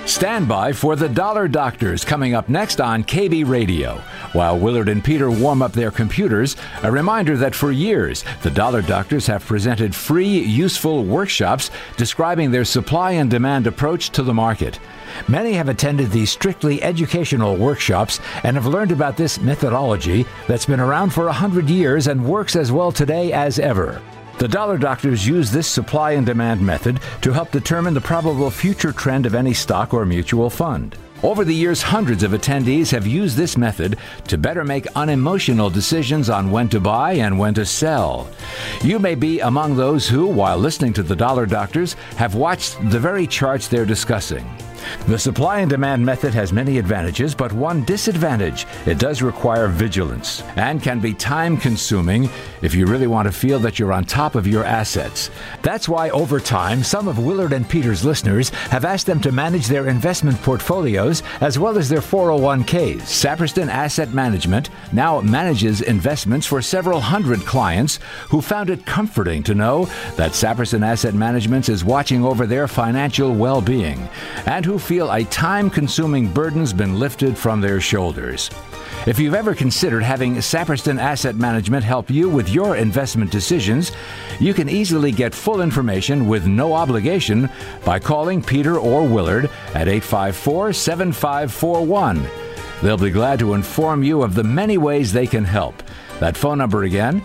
Stand by for the Dollar Doctors coming up next on KB Radio. While Willard and Peter warm up their computers, a reminder that for years, the Dollar Doctors have presented free, useful workshops describing their supply and demand approach to the market. Many have attended these strictly educational workshops and have learned about this methodology that's been around for 100 years and works as well today as ever. The Dollar Doctors use this supply and demand method to help determine the probable future trend of any stock or mutual fund. Over the years, hundreds of attendees have used this method to better make unemotional decisions on when to buy and when to sell. You may be among those who, while listening to the Dollar Doctors, have watched the very charts they're discussing. The supply and demand method has many advantages, but one disadvantage: it does require vigilance and can be time-consuming if you really want to feel that you're on top of your assets. That's why over time, some of Willard and Peter's listeners have asked them to manage their investment portfolios as well as their 401ks. Saperston Asset Management now manages investments for several hundred clients who found it comforting to know that Saperston Asset Management is watching over their financial well-being, and who feel a time-consuming burden's been lifted from their shoulders. If you've ever considered having Saperston Asset Management help you with your investment decisions, you can easily get full information with no obligation by calling Peter or Willard at 854-7541. They'll be glad to inform you of the many ways they can help. That phone number again,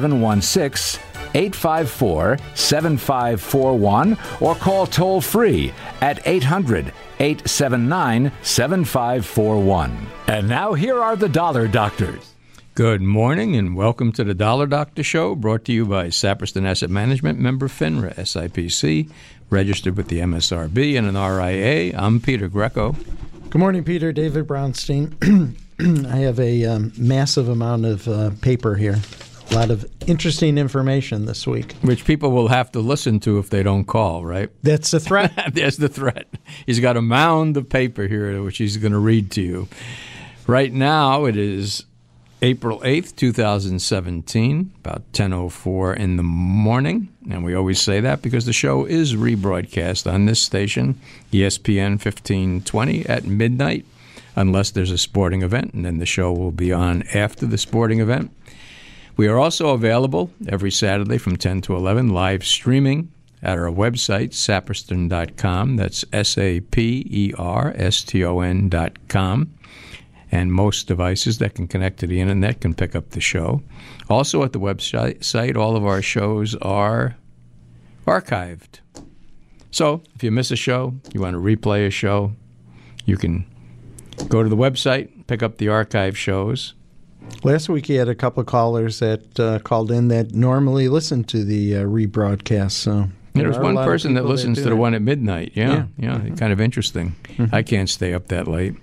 716-854-7541, or call toll-free at 800-879-7541. And now here are the Dollar Doctors. Good morning and welcome to the Dollar Doctor Show, brought to you by Saperston Asset Management, member FINRA, SIPC, registered with the MSRB and an RIA. I'm Peter Greco. Good morning, Peter. David Brownstein. I have a massive amount of paper here. A lot of interesting information this week. Which people will have to listen to if they don't call, right? That's the threat. There's the threat. He's got a mound of paper here, which he's going to read to you. Right now, it is April 8th, 2017, about 10:04 in the morning. And we always say that because the show is rebroadcast on this station, ESPN 1520, at midnight, unless there's a sporting event, and then the show will be on after the sporting event. We are also available every Saturday from 10 to 11, live streaming at our website, saperston.com. That's SAPERSTON.com. And most devices that can connect to the internet can pick up the show. Also at the website, all of our shows are archived. So if you miss a show, you want to replay a show, you can go to the website, pick up the archive shows. Last week you had a couple of callers that called in that normally listen to the rebroadcast. So there's one person that listens to the one at midnight. Yeah. Mm-hmm. Kind of interesting. Mm-hmm. I can't stay up that late.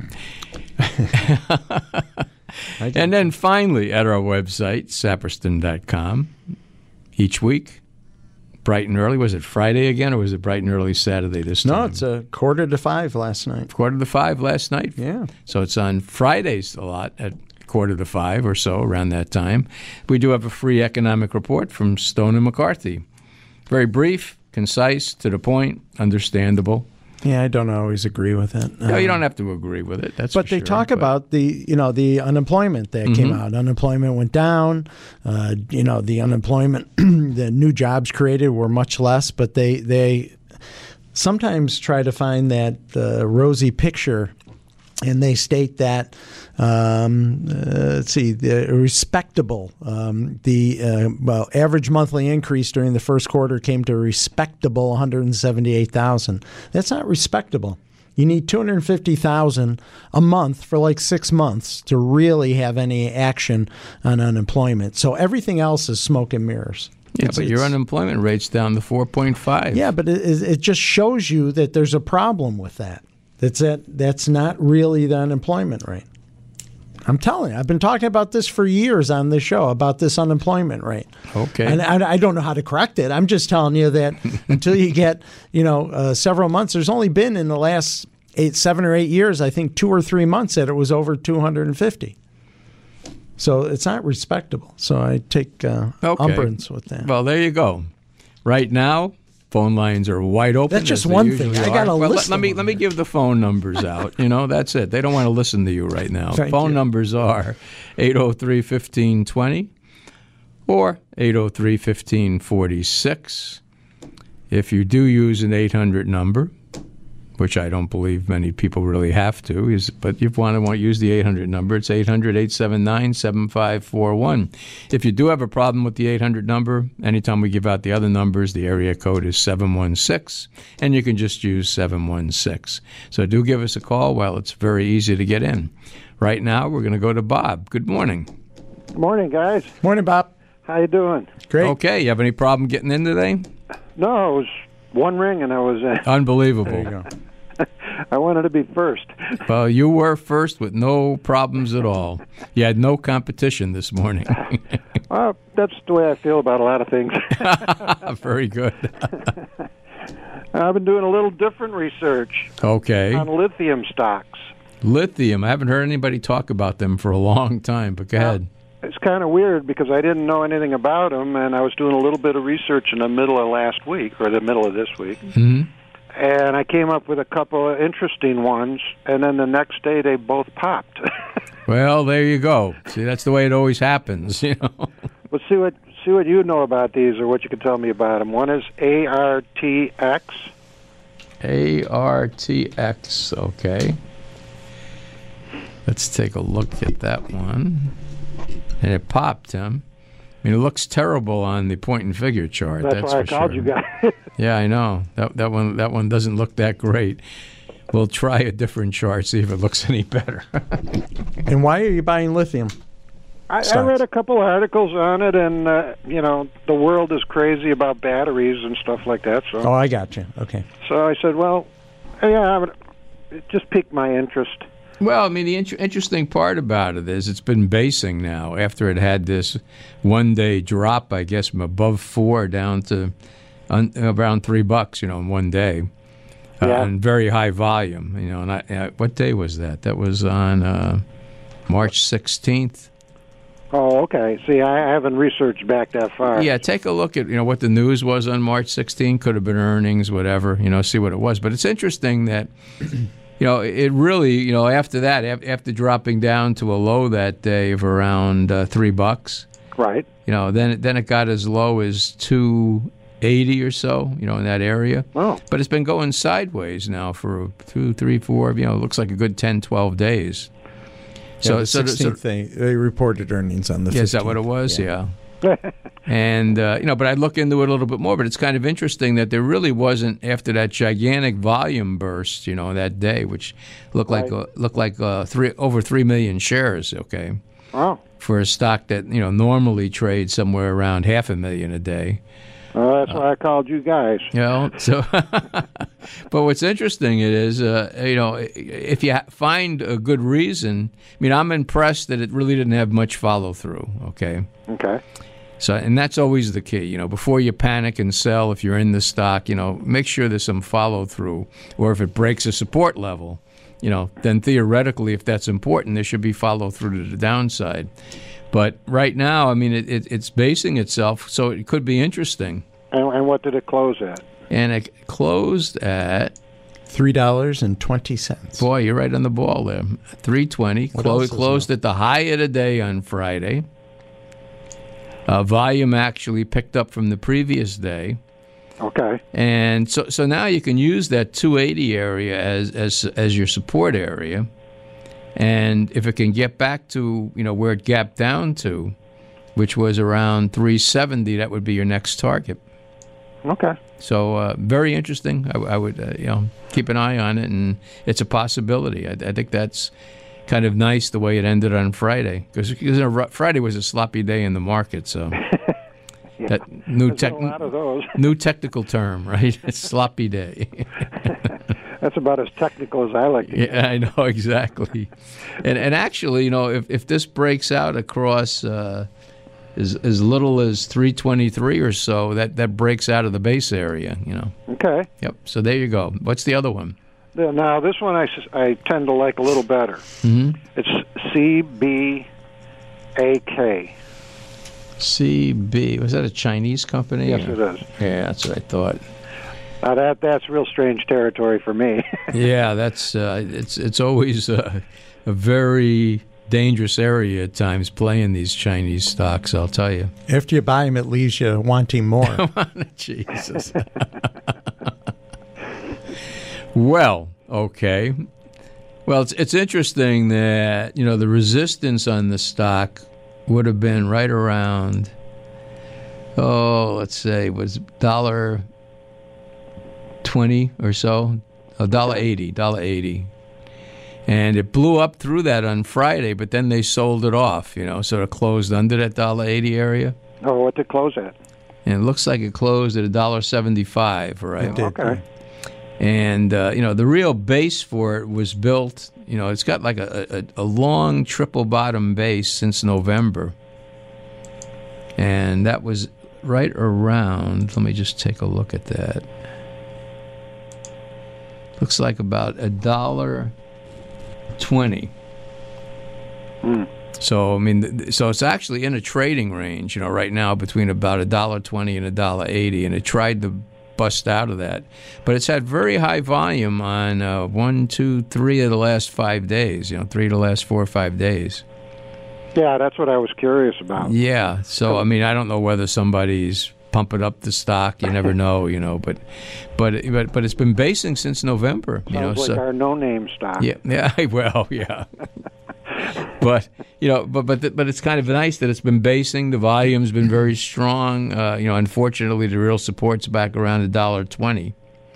And then finally, at our website, saperston.com, each week, bright and early. Was it Friday again, or was it bright and early Saturday this time? No, it's 4:45 last night. 4:45 last night? Yeah. So it's on Fridays a lot at 4:45 or so, around that time. We do have a free economic report from Stone and McCarthy. Very brief, concise, to the point, understandable. Yeah, I don't always agree with it. No, you don't have to agree with it. That's but for they sure, talk about the unemployment that came out. Unemployment went down. The unemployment, the new jobs created were much less. But they sometimes try to find that rosy picture, and they state that respectable. Average monthly increase during the first quarter came to a respectable 178,000. That's not respectable. You need 250,000 a month for like 6 months to really have any action on unemployment. So everything else is smoke and mirrors. Yeah, but your unemployment rate's down to 4.5. Yeah, but it just shows you that there's a problem with that. That's not really the unemployment rate. I'm telling you, I've been talking about this for years on this show, about this unemployment rate. Okay. And I don't know how to correct it. I'm just telling you that until you get, several months, there's only been in the last 7 or 8 years, I think 2 or 3 months that it was over 250. So it's not respectable. So I take umbrance with that. Well, there you go. Right now, phone lines are wide open. That's just as they one thing. usually I got are. a Well, list. let me give the phone numbers out. That's it. They don't want to listen to you right now. Thank Phone you. numbers are 803-1520 or 803-1546. If you do use an 800 number, which I don't believe many people really have to, but if you want to use the 800 number, it's 800-879-7541. If you do have a problem with the 800 number, anytime we give out the other numbers, the area code is 716, and you can just use 716. So do give us a call. Well, it's very easy to get in. Right now, we're going to go to Bob. Good morning. Good morning, guys. Morning, Bob. How you doing? Great. Okay, you have any problem getting in today? No, it was one ring and I was Unbelievable. There you go. I wanted to be first. Well, you were first with no problems at all. You had no competition this morning. Well, that's the way I feel about a lot of things. Very good. I've been doing a little different research Okay. on lithium stocks. Lithium. I haven't heard anybody talk about them for a long time, but go ahead. It's kind of weird because I didn't know anything about them, and I was doing a little bit of research in the middle of last week, or the middle of this week. Mm-hmm. And I came up with a couple of interesting ones, and then the next day they both popped. Well, there you go. See, that's the way it always happens, But see what you know about these, or what you can tell me about them. One is ARTX. ARTX, okay. Let's take a look at that one. And it popped, Tim. I mean, it looks terrible on the point and figure chart. That's why I called you guys. Yeah, I know. That one doesn't look that great. We'll try a different chart, see if it looks any better. And why are you buying lithium? I read a couple articles on it, and the world is crazy about batteries and stuff like that. So, Oh, I got you. Okay. so I said, well, yeah, it just piqued my interest. Well, I mean, the interesting part about it is it's been basing now after it had this one-day drop, I guess, from above 4 down to around $3, in one day, Yeah. and very high volume. And what day was that? That was on March 16th. Oh, okay. See, I haven't researched back that far. Yeah, take a look at what the news was on March 16th. Could have been earnings, whatever. See what it was. But it's interesting that. It really, after that, after dropping down to a low that day of around $3, Right. Then it got as low as 280 or so, in that area. Oh. But it's been going sideways now for 2, 3, 4, it looks like a good 10, 12 days. So the 16th, they reported earnings on the 15th. Yeah, is that what it was? Yeah. And, but I look into it a little bit more, but it's kind of interesting that there really wasn't, after that gigantic volume burst, that day, which looked like over 3 million shares, okay, Oh. for a stock that, normally trades somewhere around 500,000 a day. Well, that's why I called you guys. So, but what's interesting is, if you find a good reason, I'm impressed that it really didn't have much follow through, okay? Okay. So, and that's always the key, before you panic and sell, if you're in the stock, make sure there's some follow through, or if it breaks a support level, then theoretically, if that's important, there should be follow through to the downside. But right now, it's basing itself, so it could be interesting. And what did it close at? And it closed at $3.20. boy, you're right on the ball there. $3.20. Closed at the high of the day on Friday. Volume actually picked up from the previous day. Okay. And so now you can use that 280 area as your support area. And if it can get back to, where it gapped down to, which was around 370, that would be your next target. Okay. So very interesting. I would keep an eye on it, and it's a possibility. I think that's kind of nice the way it ended on Friday, because Friday was a sloppy day in the market. So Yeah. that There's a lot of those. new technical term, right? It's sloppy day. That's about as technical as I like to get. Yeah, I know, exactly. And actually, if this breaks out across as little as 323 or so, that breaks out of the base area, Okay. Yep. So there you go. What's the other one? Now, this one I tend to like a little better. Mm-hmm. It's CBAK. CB. Was that a Chinese company? Yes, it is. Yeah, that's what I thought. That's real strange territory for me. Yeah, that's it's always a very dangerous area at times playing these Chinese stocks, I'll tell you. After you buy them, it leaves you wanting more. Jesus. Well, okay. Well, it's interesting that, the resistance on the stock would have been right around, let's say, was $1.20 or so, $1.80. And it blew up through that on Friday, but then they sold it off, sort of closed under that $1.80 area. Oh, what did it close at? And it looks like it closed at $1.75, right? It did. Okay. And, the real base for it was built, it's got like a long triple bottom base since November. And that was right around, let me just take a look at that. Looks like about $1.20. So, so it's actually in a trading range, right now between about $1.20 and $1.80. And it tried to bust out of that, but it's had very high volume on 1, 2, 3 of the last 5 days. 3 of the last 4 or 5 days. Yeah, that's what I was curious about. Yeah, so I don't know whether somebody's pumping up the stock. You never know, but it's been basing since November. Sounds like our no-name stock. Yeah. Well, yeah. But but it's kind of nice that it's been basing. The volume's been very strong. Unfortunately, the real support's back around $1.20.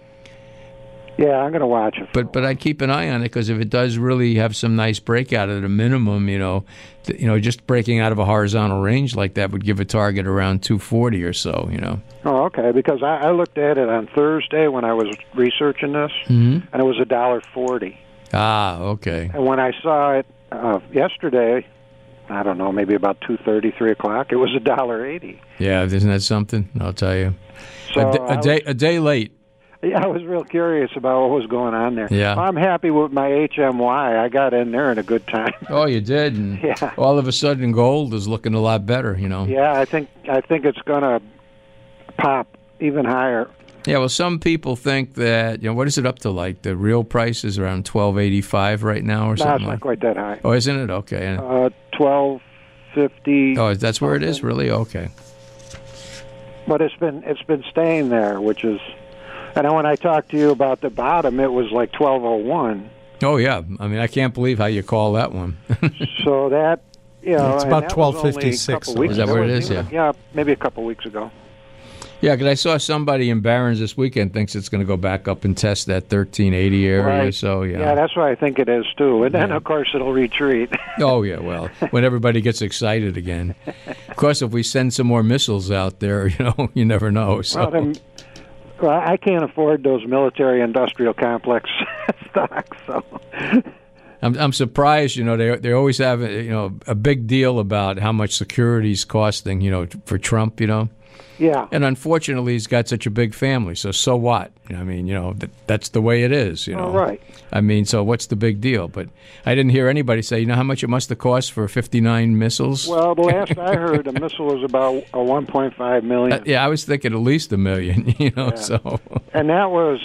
Yeah, I'm going to watch it. But I'd keep an eye on it, because if it does really have some nice breakout at a minimum, just breaking out of a horizontal range like that would give a target around 240 or so. Oh, okay. Because I looked at it on Thursday when I was researching this, and it was $1.40. Ah, okay. And when I saw it yesterday, I don't know, maybe about 2:30, 3 o'clock, it was $1.80. Yeah, isn't that something? I'll tell you. So a day late. Yeah, I was real curious about what was going on there. Yeah. I'm happy with my HMY. I got in there in a good time. Oh, you did? And yeah. All of a sudden, gold is looking a lot better, Yeah, I think it's going to pop even higher. Yeah, well, some people think that, what is it up to? Like the real price is around $12.85 right now or something? No, it's not quite that high. Oh, isn't it? Okay. $12.50. Oh, that's where it is? Really? Okay. But it's been staying there, which is... And when I talked to you about the bottom, it was like 12.01. Oh, yeah. I can't believe how you call that one. So that, it's about 12.56. Is that where it is? Yeah, maybe a couple weeks ago. Yeah, because I saw somebody in Barron's this weekend thinks it's going to go back up and test that 1380 area. Right. So, yeah. Yeah, that's what I think it is, too. And then, of course, it'll retreat. Oh, yeah, well, when everybody gets excited again. Of course, if we send some more missiles out there, you never know. So. Well, I can't afford those military-industrial complex stocks. So, I'm surprised. They always have a big deal about how much security's costing. For Trump. Yeah. And unfortunately, he's got such a big family. So what? That's the way it is. Oh, right. So what's the big deal? But I didn't hear anybody say, how much it must have cost for 59 missiles? Well, the last I heard, a missile was about $1.5 million. Yeah, I was thinking at least $1 million. Yeah. So. And that was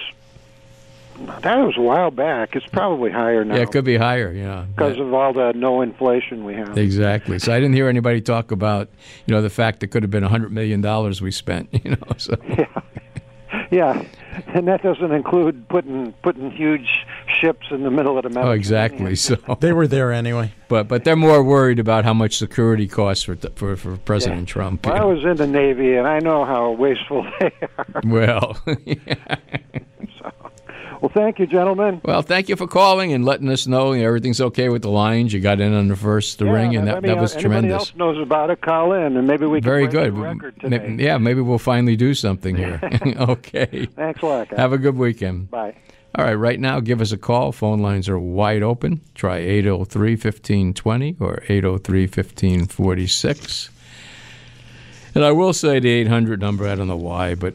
a while back. It's probably higher now. Yeah, it could be higher. Yeah. Because of all the no inflation we have. Exactly. So I didn't hear anybody talk about the fact it could have been $100 million we spent. So. Yeah, and that doesn't include putting huge ships in the middle of the Mediterranean. Oh, exactly. So they were there anyway. But they're more worried about how much security costs for President Trump. Well, I was in the Navy, and I know how wasteful they are. Well, yeah. Well, thank you, gentlemen. Well, thank you for calling and letting us know everything's okay with the lines. You got in on the first ring, and that was tremendous. Anybody else knows about it, call in, and maybe we can break the record today. Yeah, maybe we'll finally do something here. Okay. Thanks a lot, guys. Have a good weekend. Bye. All right, now give us a call. Phone lines are wide open. Try 803-1520 or 803-1546. And I will say the 800 number, I don't know why, but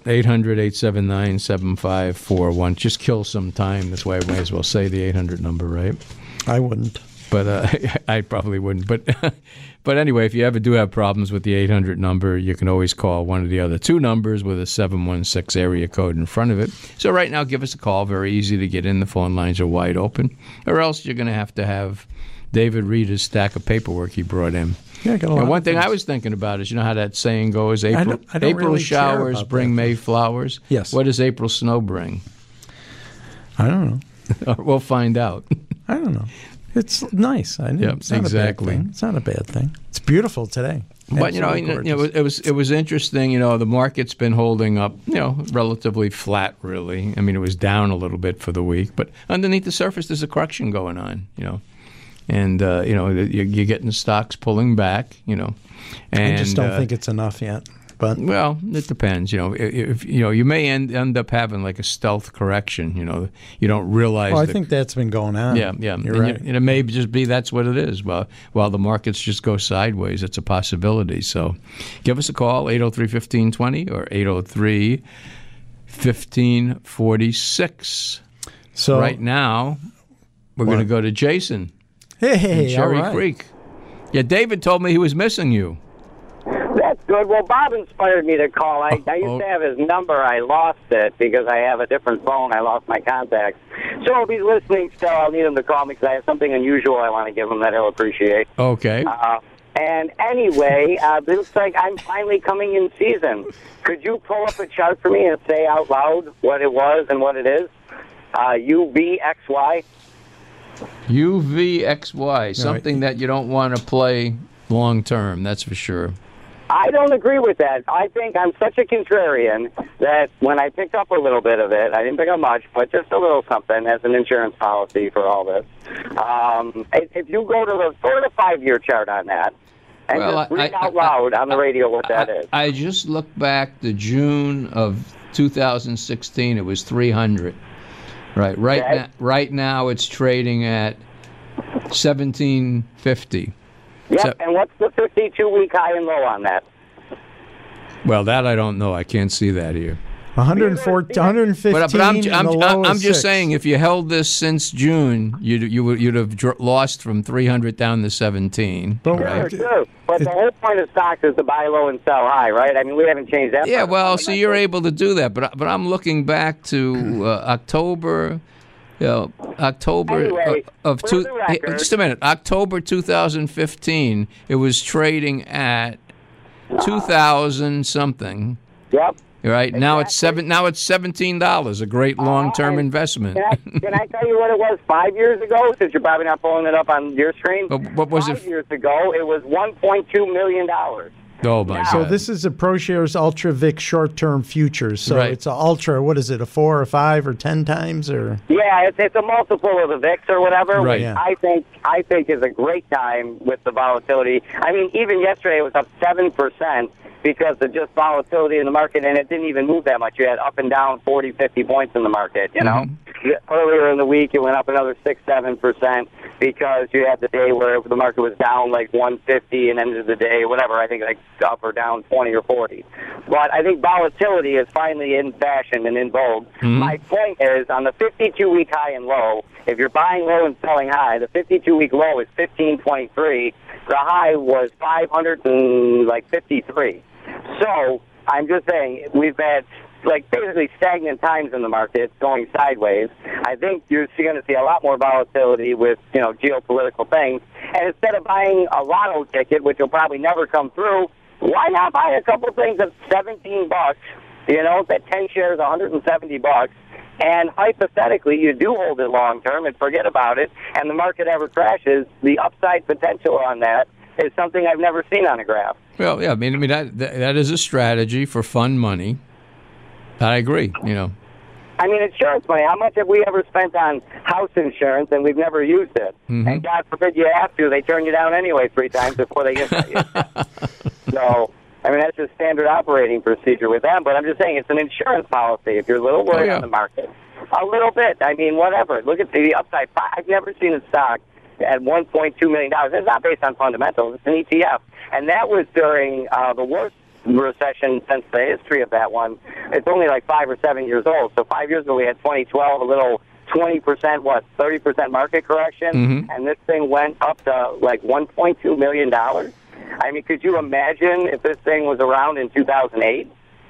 800-879-7541. Just kill some time. That's why I may as well say the 800 number, right? I wouldn't. But I probably wouldn't. But anyway, if you ever do have problems with the 800 number, you can always call one of the other two numbers with a 716 area code in front of it. So right now, give us a call. Very easy to get in. The phone lines are wide open. Or else you're going to have David read his stack of paperwork he brought in. Yeah, got a lot and one of thing things. I was thinking about is, you know how that saying goes, April I don't really showers care about bring that. May flowers? Yes. What does April snow bring? I don't know. We'll find out. I don't know. It's nice. It's not exactly. a bad thing. It's not a bad thing. It's beautiful today. But Absolutely gorgeous. it was interesting. The market's been holding up, relatively flat. Really, I mean, it was down a little bit for the week, but underneath the surface, there's a correction going on. And you're getting stocks pulling back. And I just don't think it's enough yet. But well, it depends. If you may end up having like a stealth correction. You don't realize. I think that's been going on. Yeah. You're right. And it may just be that's what it is. Well, while the markets just go sideways, it's a possibility. So, give us a call 803-1520 or 803-1546. So right now, we're going to go to Jason. Hey, in Cherry all right. Creek. Yeah, David told me he was missing you. That's good. Well, Bob inspired me to call. I used to have his number. I lost it because I have a different phone. I lost my contacts. So if he's listening still, I'll need him to call me because I have something unusual I want to give him that he'll appreciate. Okay. And anyway, it looks like I'm finally coming in season. Could you pull up a chart for me and say out loud what it was and what it is? UVXY. UVXY, something that you don't want to play long term, that's for sure. I don't agree with that. I think I'm such a contrarian that when I picked up a little bit of it, I didn't pick up much, but just a little something as an insurance policy for all this. If you go to the 5-year chart on that, and just read out loud on the radio what that is. I just looked back to June of 2016. It was 300. Right now it's trading at 1750. Yep, and what's the 52-week high and low on that? Well, that I don't know. I can't see that here. 115. But I'm just saying, if you held this since June, you'd have lost from 300 down to 17. Sure. But the whole point of stocks is to buy low and sell high, right? I mean, we haven't changed that. Yeah, well, so you're able to do that, but I'm looking back to October. Anyway, just a minute. October 2015. It was trading at 2,000 something. Yep. Right exactly. Now it's $17. A great long-term investment. Can I tell you what it was 5 years ago? Since you're probably not pulling it up on your screen. What was 5 years ago, it was $1.2 million. Oh, my God. So this is a ProShares Ultra VIX short-term futures. So it's an Ultra, what is it, a 4 or 5 or 10 times? Or Yeah, it's a multiple of the VIX or whatever, right. which I think is a great time with the volatility. I mean, even yesterday it was up 7% because of just volatility in the market, and it didn't even move that much. You had up and down 40, 50 points in the market, you know. Earlier in the week, it went up another 6-7% because you had the day where the market was down like 150 and ended the day, whatever, I think like up or down 20 or 40. But I think volatility is finally in fashion and in vogue. My point is, on the 52-week high and low, if you're buying low and selling high, the 52-week low is 1523. The high was 553. So I'm just saying we've had like basically stagnant times in the market going sideways. I think you're going to see a lot more volatility with, geopolitical things. And instead of buying a lotto ticket, which will probably never come through, why not buy a couple things at $17? That 10 shares, $170. And hypothetically, you do hold it long term and forget about it, and the market ever crashes, the upside potential on that is something I've never seen on a graph. Well, yeah, I mean that is a strategy for fun money. I agree, I mean, insurance money. How much have we ever spent on house insurance and we've never used it? And God forbid you have to. They turn you down anyway 3 times before they get to you. So, I mean, that's just standard operating procedure with them. But I'm just saying it's an insurance policy. If you're a little worried on the market, a little bit. I mean, whatever. Look at the upside. I've never seen a stock at $1.2 million. It's not based on fundamentals. It's an ETF. And that was during the worst recession since the history of that one. It's only like 5 or 7 years old. So 5 years ago we had 2012, a little 20%, 30% market correction, and this thing went up to like $1.2 million. I mean, could you imagine if this thing was around in 2008?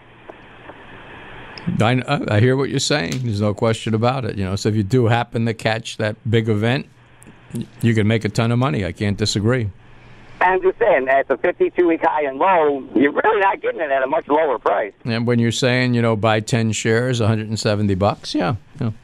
I hear what you're saying. There's no question about it. So if you do happen to catch that big event, you can make a ton of money. I can't disagree. I'm just saying, at the 52-week high and low, you're really not getting it at a much lower price. And when you're saying, buy 10 shares, $170, yeah.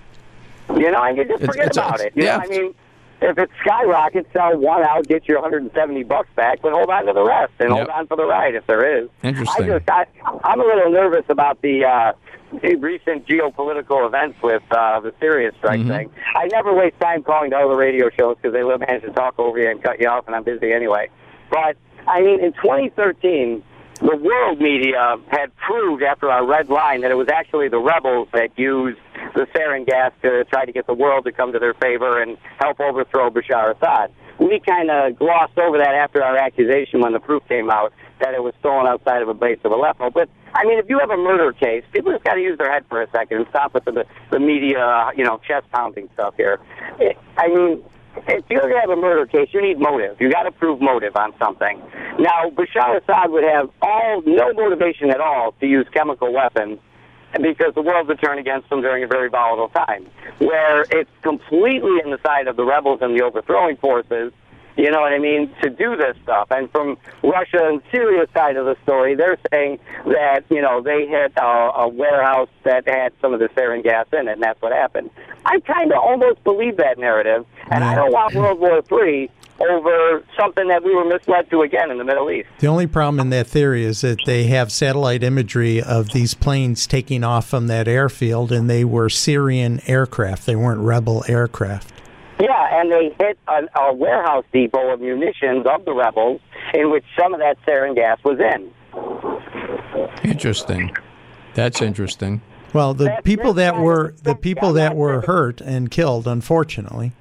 And you just forget about it. You know, I mean, if it skyrockets, sell one out, get your $170 back, but hold on to the rest and hold on for the ride if there is. Interesting. I'm a little nervous about the recent geopolitical events with the Syria strike thing. I never waste time calling to other radio shows because they manage to talk over you and cut you off, and I'm busy anyway. But, I mean, in 2013, the world media had proved after our red line that it was actually the rebels that used the sarin gas to try to get the world to come to their favor and help overthrow Bashar Assad. We kind of glossed over that after our accusation when the proof came out that it was stolen outside of a base of Aleppo. But, I mean, if you have a murder case, people just got to use their head for a second and stop with the media, chest-pounding stuff here. I mean, if you're going to have a murder case, you need motive. You got to prove motive on something. Now, Bashar Assad would have no motivation at all to use chemical weapons because the world would turn against them during a very volatile time, where it's completely in the side of the rebels and the overthrowing forces, you know what I mean, to do this stuff. And from Russia and Syria's side of the story, they're saying that, they hit a warehouse that had some of the sarin gas in it, and that's what happened. I kind of almost believe that narrative, and I don't want World War III over something that we were misled to again in the Middle East. The only problem in that theory is that they have satellite imagery of these planes taking off from that airfield, and they were Syrian aircraft. They weren't rebel aircraft. Yeah, and they hit a warehouse depot of munitions of the rebels in which some of that sarin gas was in. Interesting. That's interesting. Well, the people that were hurt and killed, unfortunately,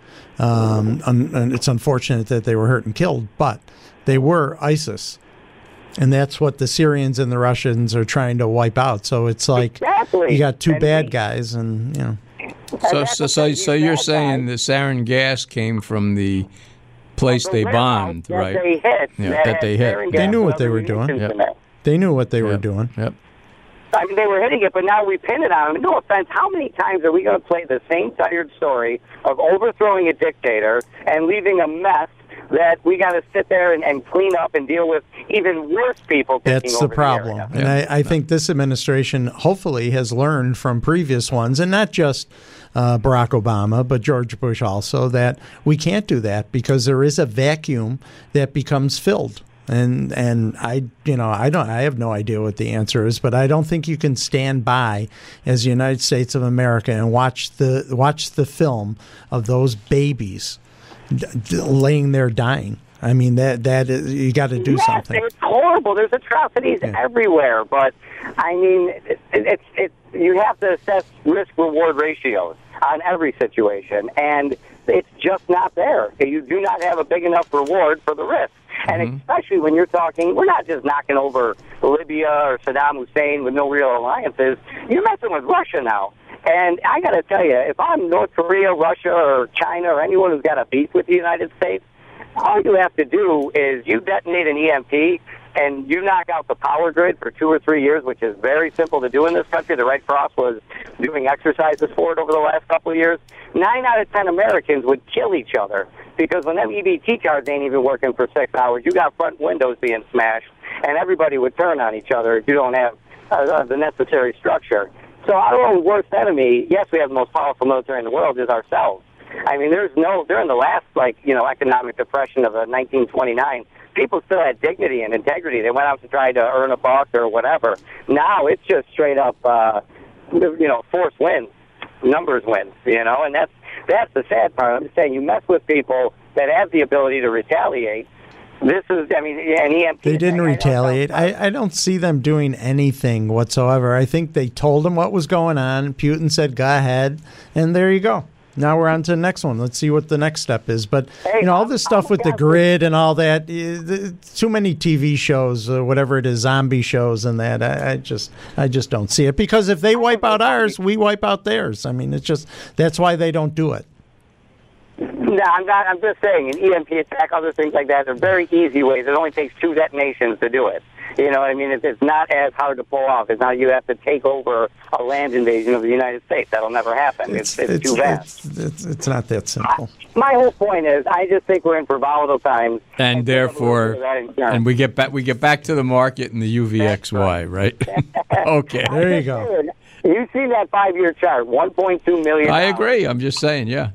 and it's unfortunate that they were hurt and killed, but they were ISIS. And that's what the Syrians and the Russians are trying to wipe out. So it's like you got two bad guys, and So you're saying the sarin gas came from the place they bombed, right? That they hit. They knew what they were doing. Yep. They knew what they were doing. Yep. I mean, they were hitting it, but now we pin it on them. No offense, how many times are we going to play the same tired story of overthrowing a dictator and leaving a mess that we got to sit there and clean up and deal with even worse people taking That's over the problem. The and I think this administration hopefully has learned from previous ones, and not just Barack Obama, but George Bush also, that we can't do that because there is a vacuum that becomes filled. And I have no idea what the answer is, but I don't think you can stand by as the United States of America and watch the film of those babies laying there dying. I mean, that is, you got to do something. It's horrible. There's atrocities everywhere, but I mean, it's you have to assess risk-reward ratios on every situation, and it's just not there. You do not have a big enough reward for the risk. And especially when you're talking, we're not just knocking over Libya or Saddam Hussein with no real alliances. You're messing with Russia now. And I got to tell you, if I'm North Korea, Russia, or China, or anyone who's got a beef with the United States, all you have to do is you detonate an EMP and you knock out the power grid for 2 or 3 years, which is very simple to do in this country. The Red Cross was doing exercises for it over the last couple of years. 9 out of 10 Americans would kill each other because when them EBT cards ain't even working for 6 hours, you got front windows being smashed, and everybody would turn on each other if you don't have the necessary structure. So our worst enemy, yes, we have the most powerful military in the world, is ourselves. I mean, during the last, economic depression of 1929, people still had dignity and integrity. They went out to try to earn a buck or whatever. Now it's just straight up, force wins, numbers wins, and that's the sad part. I'm just saying, you mess with people that have the ability to retaliate. This is, an EMP. They didn't retaliate. I don't see them doing anything whatsoever. I think they told them what was going on. Putin said, go ahead, and there you go. Now we're on to the next one. Let's see what the next step is. But all this stuff with the grid and all that, too many TV shows, whatever it is, zombie shows and that. I just don't see it, because if they wipe out ours, we wipe out theirs. I mean, that's why they don't do it. No, I'm not. I'm just saying, an EMP attack, other things like that, are very easy ways. It only takes 2 detonations to do it. You know what I mean? It's not as hard to pull off. It's not you have to take over a land invasion of the United States. That'll never happen. It's too vast. It's not that simple. My whole point is, I just think we're in for volatile times, and therefore, and we get back to the market and the UVXY, right? Okay, there you go. You see that 5-year chart, $1.2 million. I agree. I'm just saying, yeah.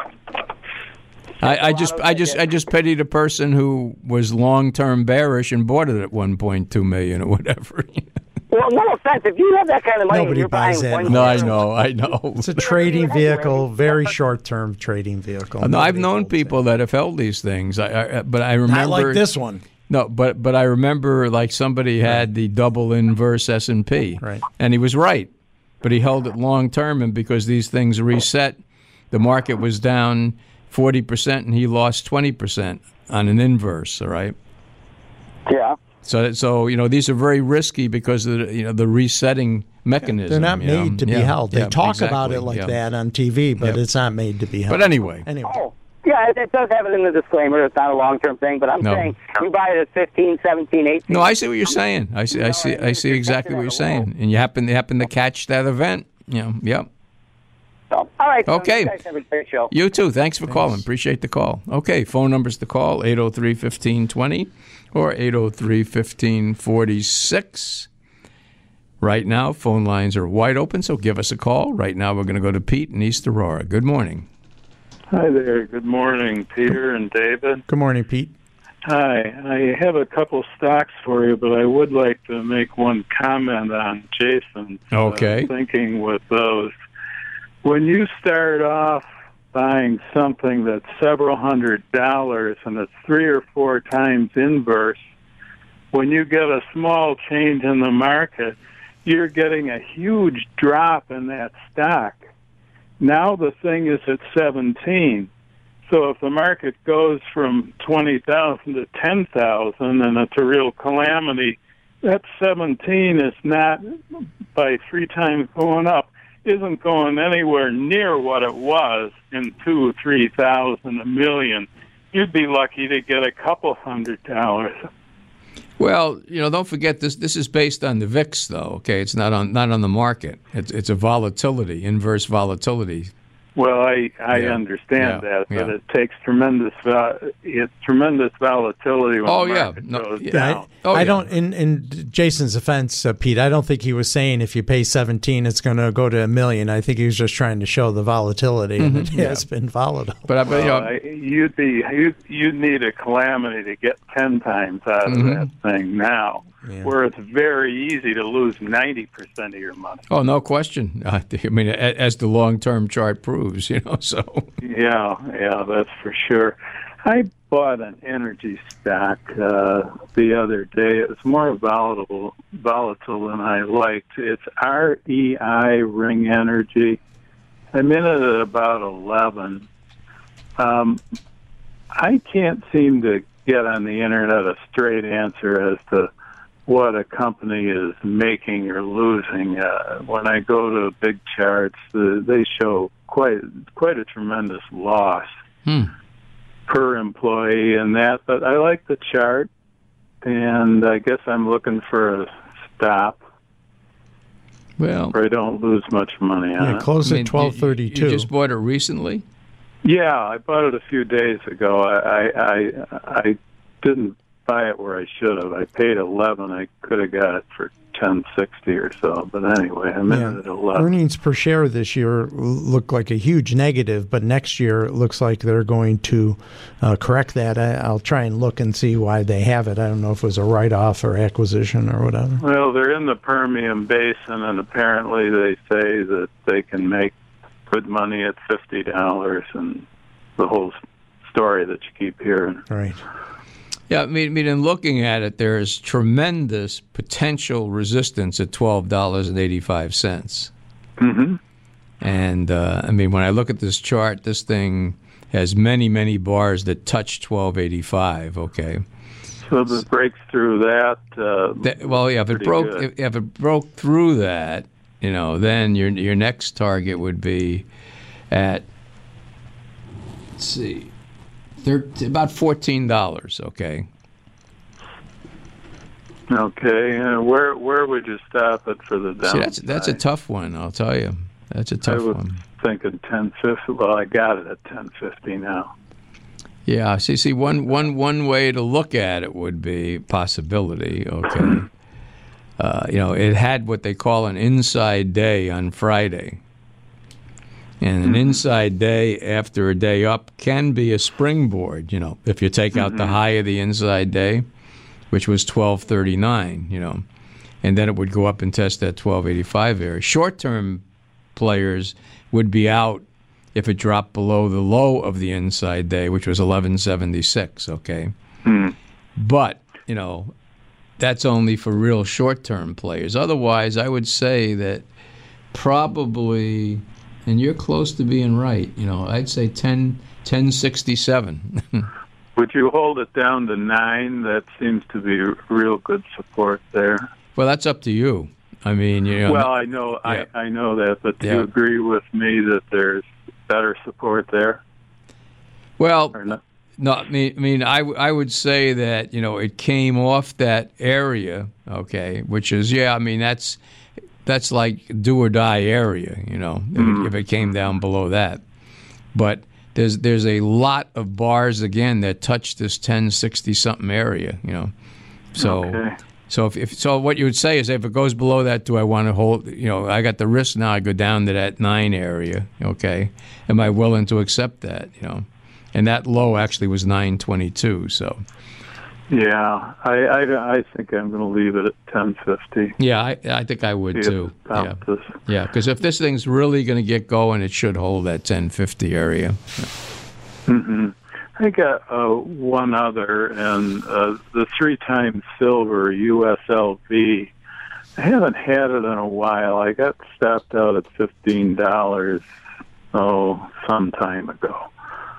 I just pitied a person who was long-term bearish and bought it at $1.2 million or whatever. Well, no offense. If you have that kind of money, nobody buys that. No, I know. It's a trading vehicle, very short-term trading vehicle. No, I've known people that have held these things. But I remember not like this one. No, but I remember like somebody had the double inverse S&P, right, and he was right, but he held it long-term, and because these things reset, the market was down 40%, and he lost 20% on an inverse. All right. Yeah. So these are very risky because of the resetting mechanism. They're not made to be held. They talk about it like that on TV, but it's not made to be held. But anyway. Oh, yeah, it does have it in the disclaimer. It's not a long-term thing, but I'm saying you buy it at 15, 17, 18. No, I see what you're saying. I see exactly what you're saying, and you happen to catch that event. Yep. So, all right. Okay. You guys have a great show. You too. Thanks for calling. Appreciate the call. Okay, phone numbers to call, 803-1520 or 803-1546. Right now, phone lines are wide open, so give us a call. Right now, we're going to go to Pete in East Aurora. Good morning. Hi there. Good morning, Peter and David. Good morning, Pete. Hi. I have a couple stocks for you, but I would like to make one comment on Jason's thinking with those. When you start off buying something that's several $100s and it's 3 or 4 times inverse, when you get a small change in the market, you're getting a huge drop in that stock. Now the thing is at 17. So if the market goes from 20,000 to 10,000 and it's a real calamity, that 17 is not, by 3 times going up, isn't going anywhere near what it was in 2,000, 3,000, $1 million. You'd be lucky to get a couple $100. Well, don't forget this. This is based on the VIX, though. Okay, it's not on the market. It's a volatility, inverse volatility. Well, I understand that, but it takes tremendous volatility when the market goes down. I don't. In Jason's offense, Pete, I don't think he was saying if you pay 17, it's going to go to $1 million. I think he was just trying to show the volatility, and it has been volatile. But you'd need a calamity to get 10 times out of that thing now. Yeah. Where it's very easy to lose 90% of your money. Oh, no question. I mean, as the long-term chart proves, so. Yeah, that's for sure. I bought an energy stock the other day. It was more volatile than I liked. It's REI, Ring Energy. I'm in it at about 11. I can't seem to get on the internet a straight answer as to what a company is making or losing. When I go to big charts, they show quite a tremendous loss per employee and that. But I like the chart, and I guess I'm looking for a stop. Well, where I don't lose much money on it. Close at 12.32. You just bought it recently? Yeah, I bought it a few days ago. I didn't buy it where I should have. I paid 11. I could have got it for 10.60 or so. But anyway, I'm in it at 11. Earnings per share this year look like a huge negative, but next year it looks like they're going to correct that. I'll try and look and see why they have it. I don't know if it was a write-off or acquisition or whatever. Well, they're in the Permian Basin, and apparently they say that they can make good money at $50, and the whole story that you keep hearing. Right. Yeah, I mean, in looking at it, there is tremendous potential resistance at $12.85. Mm-hmm. And, I mean, when I look at this chart, this thing has many, many bars that touch 1285, okay? So if it breaks through that, if it broke through that, then your next target would be at, let's see, about $14, okay? Okay, and where would you stop it for the downside? See, that's a tough one, I'll tell you. That's a tough one. I was thinking 1050. Well, I got it at 1050 now. Yeah, see, one way to look at it would be possibility, okay? It had what they call an inside day on Friday. And an inside day after a day up can be a springboard, if you take out the high of the inside day, which was 1239, and then it would go up and test that 1285 area. Short-term players would be out if it dropped below the low of the inside day, which was 1176, okay? But, that's only for real short-term players. Otherwise, I would say that probably, and you're close to being right, I'd say 1067. Would you hold it down to 9? That seems to be real good support there. Well, that's up to you. I mean, Well, I know, yeah. I know that, but do you agree with me that there's better support there? Well, no. I mean, I would say that it came off that area, okay, which is that's like do or die area, if it came down below that, but. There's a lot of bars again that touch this 1060 something area, So okay. So what you would say is if it goes below that, do I want to hold? I got the risk now. I go down to that 9 area. Okay, am I willing to accept that? And that low actually was 922. So. Yeah, I think I'm going to leave it at 1050. Yeah, I think I would too. Yeah, because if this thing's really going to get going, it should hold that 1050 area. I got one other, and the 3 times silver USLV. I haven't had it in a while. I got stopped out at $15 some time ago.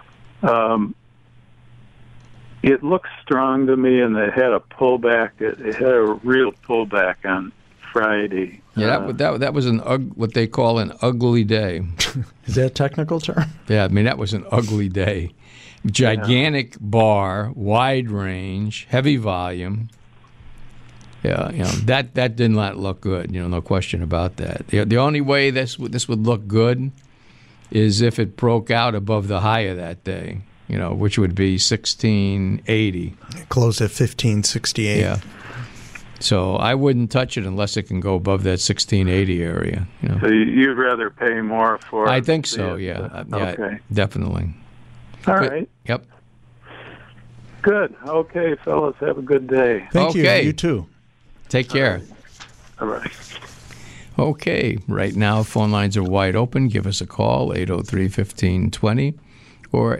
It looks strong to me, and it had a pullback. It had a real pullback on Friday. Yeah, that was what they call an ugly day. Is that a technical term? Yeah, I mean that was an ugly day. Gigantic bar, wide range, heavy volume. Yeah, that did not look good. No question about that. The only way this would look good is if it broke out above the high of that day. Which would be 1680. Close at 1568. Yeah. So I wouldn't touch it unless it can go above that 1680 area. So you'd rather pay more for it? I think so, yeah. Okay. Definitely. All right. Yep. Good. Okay, fellas, have a good day. Thank you. You too. Take care. All right. Okay. Right now, phone lines are wide open. Give us a call, 803-1520. Or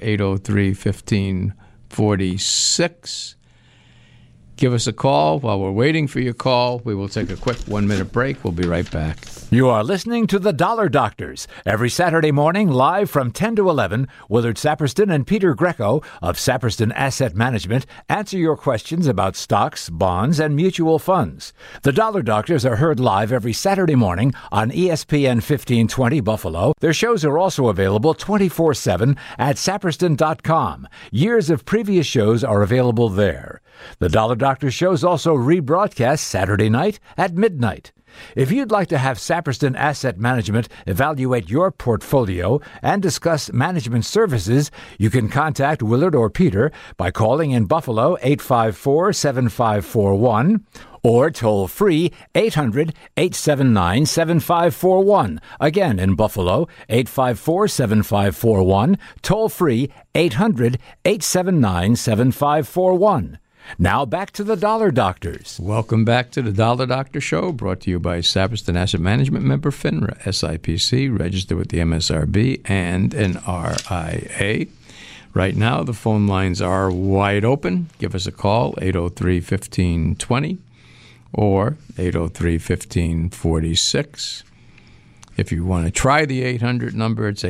803-1546. Give us a call. While we're waiting for your call, we will take a quick 1-minute break. We'll be right back. You are listening to The Dollar Doctors. Every Saturday morning, live from 10 to 11, Willard Saperston and Peter Greco of Saperston Asset Management answer your questions about stocks, bonds, and mutual funds. The Dollar Doctors are heard live every Saturday morning on ESPN 1520 Buffalo. Their shows are also available 24/7 at saperston.com. Years of previous shows are available there. The Dollar Doctor shows also rebroadcast Saturday night at midnight. If you'd like to have Saperston Asset Management evaluate your portfolio and discuss management services, you can contact Willard or Peter by calling in Buffalo 854-7541 or toll-free 800-879-7541. Again, in Buffalo, 854-7541, toll-free 800-879-7541. Now back to the Dollar Doctors. Welcome back to the Dollar Doctor Show, brought to you by Saperston Asset Management, member FINRA, SIPC, registered with the MSRB and an RIA. Right now, the phone lines are wide open. Give us a call, 803-1520 or 803-1546. If you want to try the 800 number, it's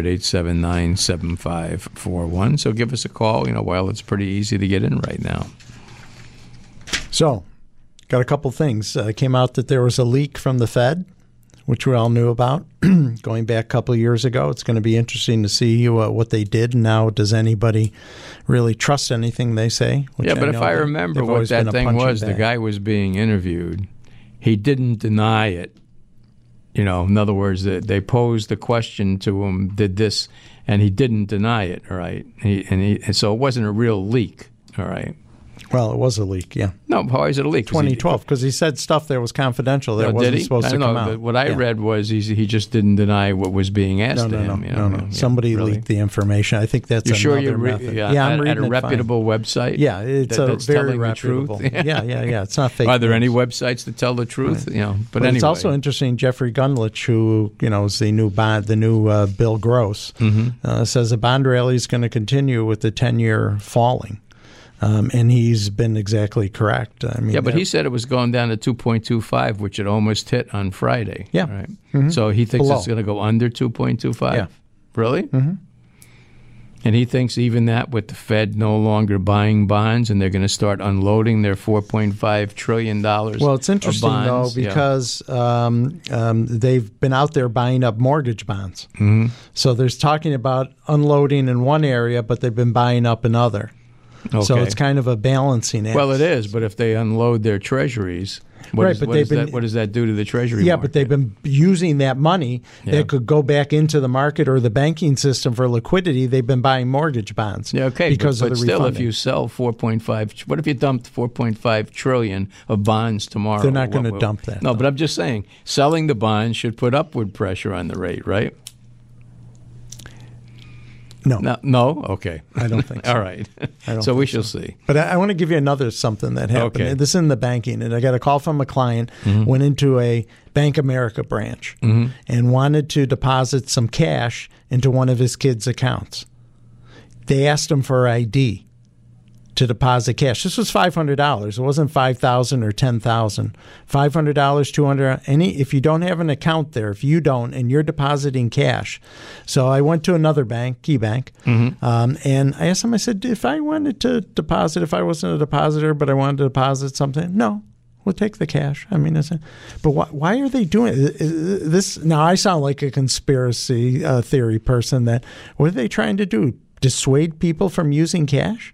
800-879-7541. So give us a call, while it's pretty easy to get in right now. So, got a couple things. Came out that there was a leak from the Fed, which we all knew about going back a couple of years ago. It's going to be interesting to see what they did. Now, does anybody really trust anything they say? Yeah, but if I remember what that thing was, the guy was being interviewed. He didn't deny it. In other words, they posed the question to him, did this, and he didn't deny it, all right? And so it wasn't a real leak, all right? Well, it was a leak, yeah. No, how is it a leak? 2012, because he said stuff that was confidential that wasn't supposed to come out. But what I read was he just didn't deny what was being asked of him. No. Somebody leaked the information. I think that's another method. I'm reading at a reputable website? Yeah, it's that's very reputable. The truth. Yeah. It's not fake. Are there any websites that tell the truth? Right. But anyway. It's also interesting. Jeffrey Gundlach, who is the new Bill Gross, says the bond rally is going to continue with the 10-year falling. And he's been exactly correct. But he said it was going down to 2.25, which it almost hit on Friday. Yeah. Right? Mm-hmm. So he thinks it's going to go under 2.25? Yeah. Really? Mm-hmm. And he thinks even that with the Fed no longer buying bonds and they're going to start unloading their $4.5 trillion Well, it's interesting, though, because they've been out there buying up mortgage bonds. Mm-hmm. So there's talking about unloading in one area, but they've been buying up in other. Okay. So it's kind of a balancing act. Well, it is, but if they unload their treasuries, what does that do to the treasury market? But they've been using that money that could go back into the market or the banking system for liquidity. They've been buying mortgage bonds. Yeah, okay, because but of the still, refunding. if you sell 4.5, what if you dumped 4.5 trillion of bonds tomorrow? They're not going to dump that. No, but I'm just saying, selling the bonds should put upward pressure on the rate, right? No? Okay. I don't think so. All right. So we shall see. But I want to give you another something that happened. Okay. This is in the banking. And I got a call from a client, went into a Bank America branch and wanted to deposit some cash into one of his kids' accounts. They asked him for ID to deposit cash. This was $500. It wasn't $5,000 or $10,000. $500, $200. If you don't have an account there, if you don't, and you're depositing cash. So I went to another bank, KeyBank, and I asked him. I said, if I wanted to deposit, if I wasn't a depositor, but I wanted to deposit something, no. We'll take the cash. But why are they doing this? Now I sound like a conspiracy theory person. What are they trying to do? Dissuade people from using cash?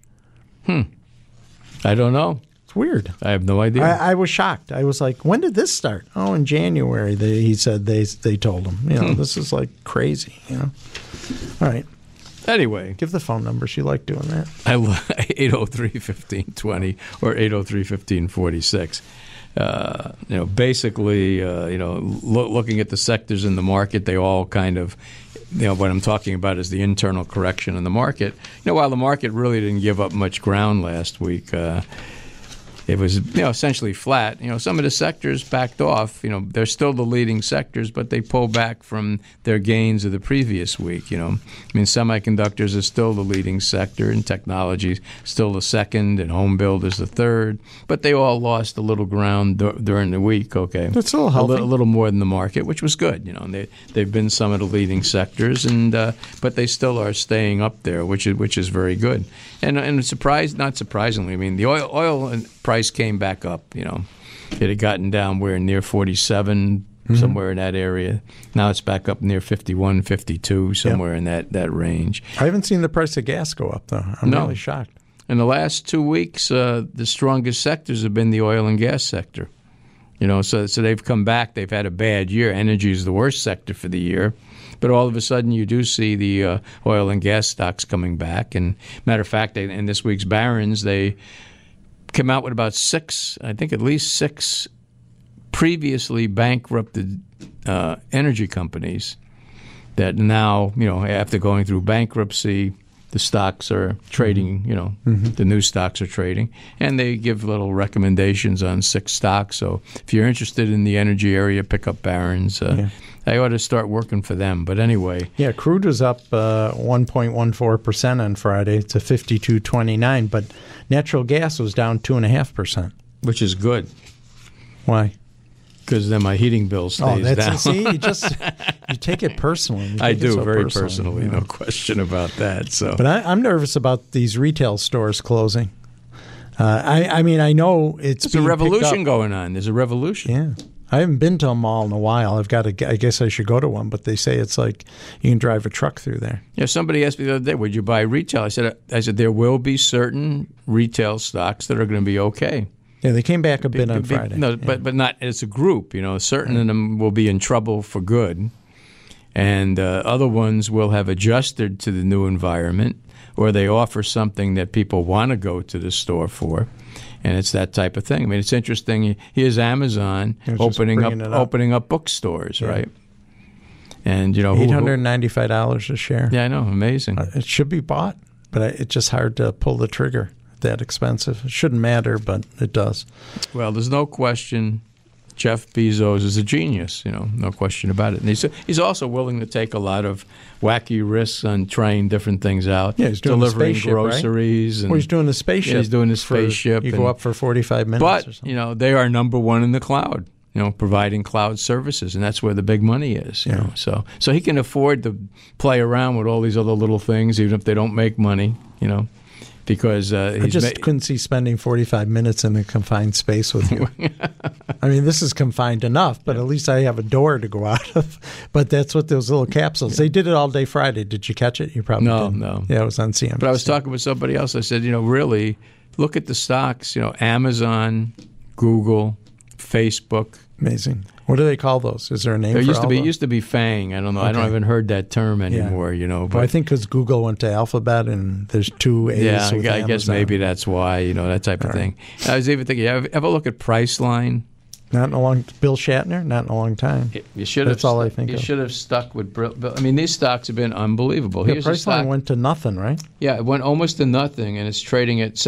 I don't know. It's weird. I have no idea. I was shocked. I was like, when did this start? Oh, in January. He said they told him. This is like crazy. All right. Anyway. Give the phone numbers. You like doing that. 803-1520 or 803-1546. Basically, looking at the sectors in the market, they all kind of, what I'm talking about is the internal correction in the market. While the market really didn't give up much ground last week, it was essentially flat. Some of the sectors backed off. They're still the leading sectors, but they pull back from their gains of the previous week. Semiconductors are still the leading sector, and technology still the second, and home builders the third. But they all lost a little ground during the week. Okay, that's a little healthy. A little more than the market, which was good. They've been some of the leading sectors, and but they still are staying up there, which is very good. And not surprisingly, the oil price came back up. It had gotten down near 47, somewhere in that area. Now it's back up near 51, 52, somewhere in that range. I haven't seen the price of gas go up, though. I'm really shocked. In the last 2 weeks, the strongest sectors have been the oil and gas sector. So they've come back. They've had a bad year. Energy is the worst sector for the year. But all of a sudden, you do see the oil and gas stocks coming back. And matter of fact, in this week's Barron's, they came out with about at least six previously bankrupted energy companies that now, after going through bankruptcy, the stocks are trading, the new stocks are trading. And they give little recommendations on 6 stocks. So if you're interested in the energy area, pick up Barron's. I ought to start working for them. But anyway. Yeah, crude was up 1.14% on Friday to $52.29, but natural gas was down 2.5%. Which is good. Why? Because then my heating bill stays down. See, you take it personally. I do, very personally, no question about that. So, but I'm nervous about these retail stores closing. I mean, I know it's a revolution going on. There's a revolution. Yeah. I haven't been to a mall in a while. I guess I should go to one, but they say it's like you can drive a truck through there. Yeah, somebody asked me the other day, would you buy retail? I said there will be certain retail stocks that are going to be okay. Yeah, they came back a bit on Friday. No, but not as a group. Certain of them will be in trouble for good, and other ones will have adjusted to the new environment, or they offer something that people want to go to the store for, and it's that type of thing. I mean, it's interesting. Here's Amazon opening up bookstores, right? And $895 a share. Yeah, I know, amazing. It should be bought, but it's just hard to pull the trigger. That expensive. It shouldn't matter, but it does. Well, there's no question Jeff Bezos is a genius, no question about it. And he's also willing to take a lot of wacky risks on trying different things out. Yeah, he's doing delivering the spaceship, groceries. Right? He's doing the spaceship. Yeah, he's doing the spaceship. You go up for 45 minutes or something. But, they are number one in the cloud, providing cloud services, and that's where the big money is, you know. So he can afford to play around with all these other little things, even if they don't make money, because I just couldn't see spending 45 minutes in a confined space with you. I mean, this is confined enough, but at least I have a door to go out of. But that's what those little capsules. They did it all day Friday. Did you catch it? You probably didn't. No. Yeah, it was on CNBC. But I was talking with somebody else. I said, really, look at the stocks. Amazon, Google, Facebook. Amazing. What do they call those? Is there a name for all It used to be FANG. I don't know. Okay. I haven't heard that term anymore, But well, I think because Google went to Alphabet and there's two A's with I guess maybe that's why, that type of thing. I was even thinking, ever look at Priceline? Not in a long Bill Shatner? Not in a long time. That's all I think of. You should have stuck with Bill. I mean, these stocks have been unbelievable. Yeah, Priceline went to nothing, right? Yeah, it went almost to nothing, and it's trading at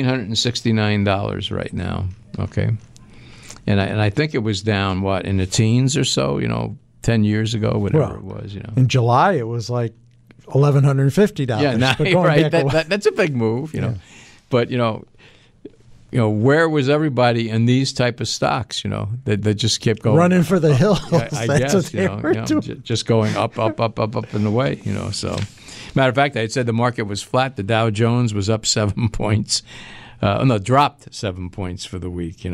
$1,769 right now. Okay. And I think it was down, in the teens or so, 10 years ago, whatever it was. In July, it was like $1,150. Yeah, right. That's a big move, Yeah. But, where was everybody in these type of stocks, that just kept going? Running for the hills. I guess, what they were doing. Just going up and away, so. Matter of fact, I said the market was flat. The Dow Jones was up 7 points. Dropped 7 points for the week,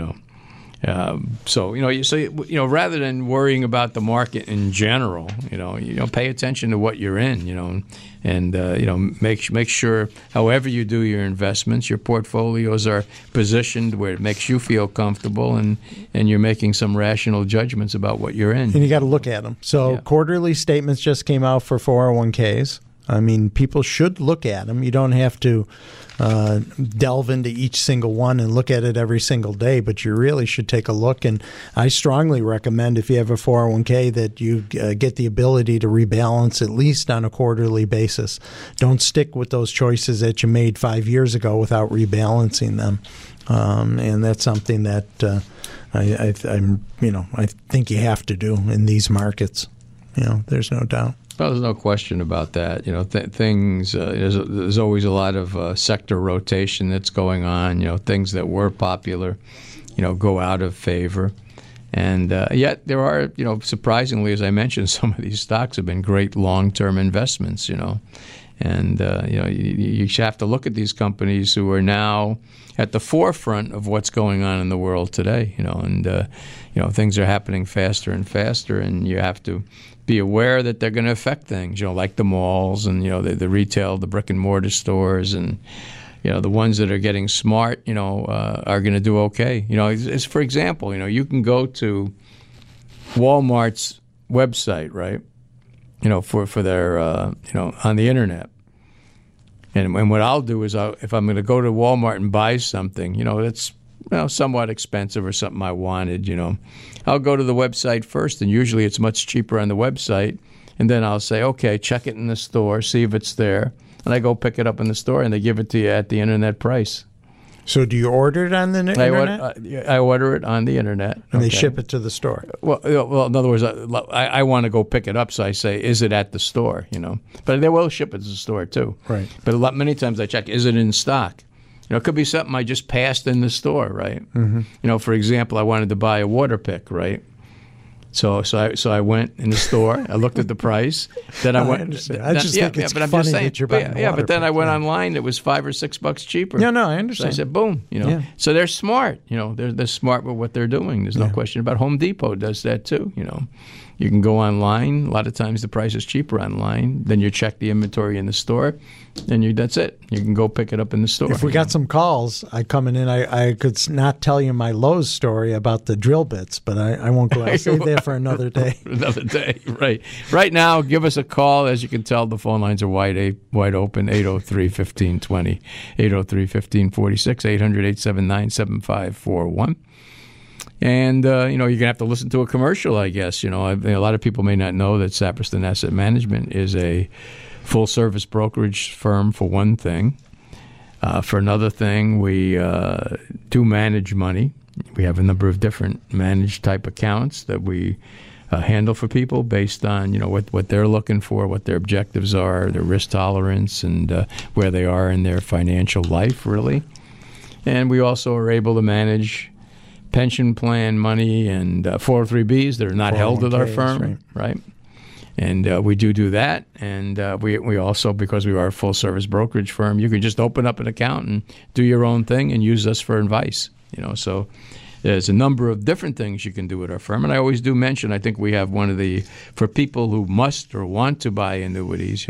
So rather than worrying about the market in general, pay attention to what you're in, and make sure, however you do your investments, your portfolios are positioned where it makes you feel comfortable, and you're making some rational judgments about what you're in. And you got to look at them. So quarterly statements just came out for 401ks. I mean, people should look at them. You don't have to delve into each single one and look at it every single day, but you really should take a look. And I strongly recommend, if you have a 401k, that you get the ability to rebalance at least on a quarterly basis. Don't stick with those choices that you made 5 years ago without rebalancing them. And that's something that I think you have to do in these markets. There's no doubt. Well, there's no question about that. Things. There's always a lot of sector rotation that's going on. Things that were popular, go out of favor, and yet there are, surprisingly, as I mentioned, some of these stocks have been great long-term investments. And you have to look at these companies who are now at the forefront of what's going on in the world today. And things are happening faster and faster, and you have to be aware that they're going to affect things, like the malls and, the retail, the brick and mortar stores, and, the ones that are getting smart, are going to do okay. It's, for example, you can go to Walmart's website, right, for their, on the internet. And what I'll do is, if I'm going to go to Walmart and buy something, that's somewhat expensive or something I wanted, I'll go to the website first, and usually it's much cheaper on the website. And then I'll say, okay, check it in the store, see if it's there. And I go pick it up in the store, and they give it to you at the internet price. So do you order it on the internet? I order it on the internet. And they ship it to the store? Well, in other words, I want to go pick it up, so I say, is it at the store? But they will ship it to the store, too. Right. But many times I check, is it in stock? It could be something I just passed in the store, right? Mm-hmm. For example, I wanted to buy a water pick, right? So I went in the store. I looked at the price. Then I went. I just think it's funny that you're buying water. But then I went online. It was $5 or $6 cheaper. No, I understand. So I said, boom. So they're smart. They're smart with what they're doing. There's no question about. Home Depot does that too. You can go online. A lot of times the price is cheaper online. Then you check the inventory in the store, and that's it. You can go pick it up in the store. If we got some calls, I come in. I could not tell you my Lowe's story about the drill bits, but I won't go. I'll save that for another day. Another day, right. Right now, give us a call. As you can tell, the phone lines are wide open, 803-1520, 803-1546, 800-879-7541. And, you're going to have to listen to a commercial, I guess. A lot of people may not know that Saperston Asset Management is a full-service brokerage firm, for one thing. For another thing, we do manage money. We have a number of different managed type accounts that we handle for people based on, what they're looking for, what their objectives are, their risk tolerance, and where they are in their financial life, really. And we also are able to manage pension plan money and 403Bs that are not held at our firm, right? And we do that. And we also, because we are a full-service brokerage firm, you can just open up an account and do your own thing and use us for advice. So there's a number of different things you can do at our firm. And I always do mention, I think we have for people who must or want to buy annuities,